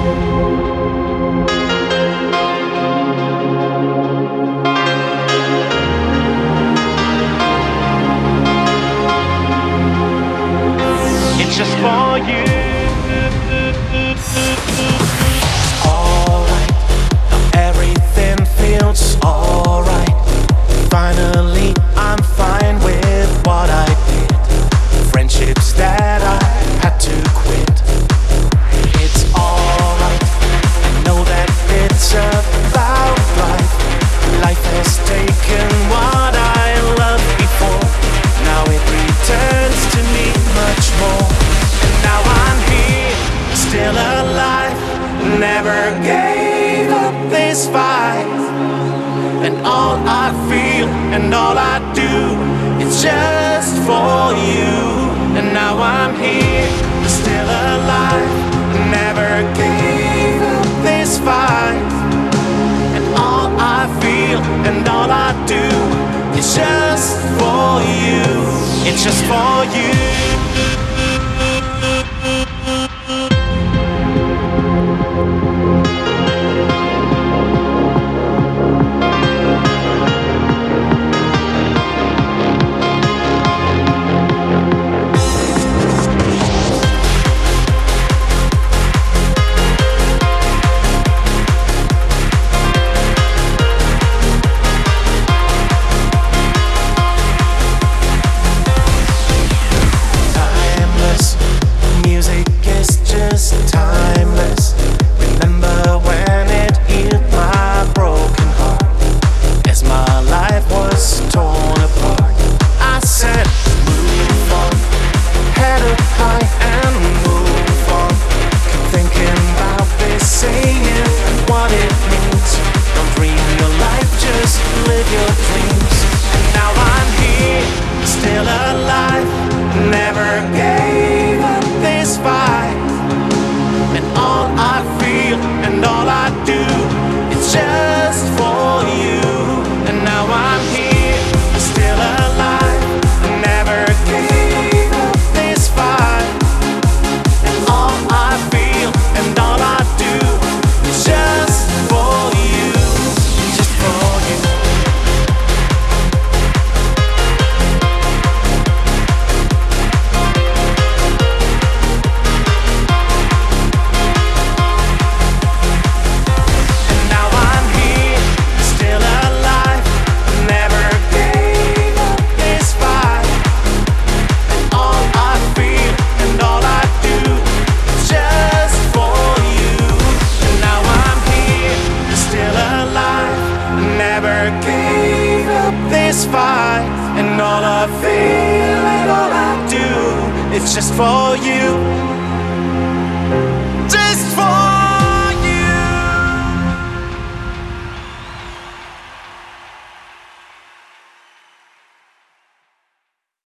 It's just for you. Alright, now everything feels alright. Finally, I'm fine with what I did. Friendships that I had to quit. It's alright, I know that it's about life. Life has taken what I loved before. Now it returns to me much more. And now I'm here, still alive. Never gave up this fight. And all I feel and all I do, it's just for you. And now I'm here, still alive. Never gave up this fight. And all I feel and all I do, it's just for you. It's just for you. Timeless. Remember when it healed my broken heart, as my life was torn apart. I said, move on, head up high and move on. Keep thinking about this, saying what it means. Don't dream your life, just live your dreams. And now I'm here, still alive. Never gave up this fight. And all I feel and all I do, it's just for you. And now I'm here, still alive. Never gave up this fight. And all I feel and all I do, it's just for you. Just for you. Gave up this fight, and all I feel and all I do, it's just for you.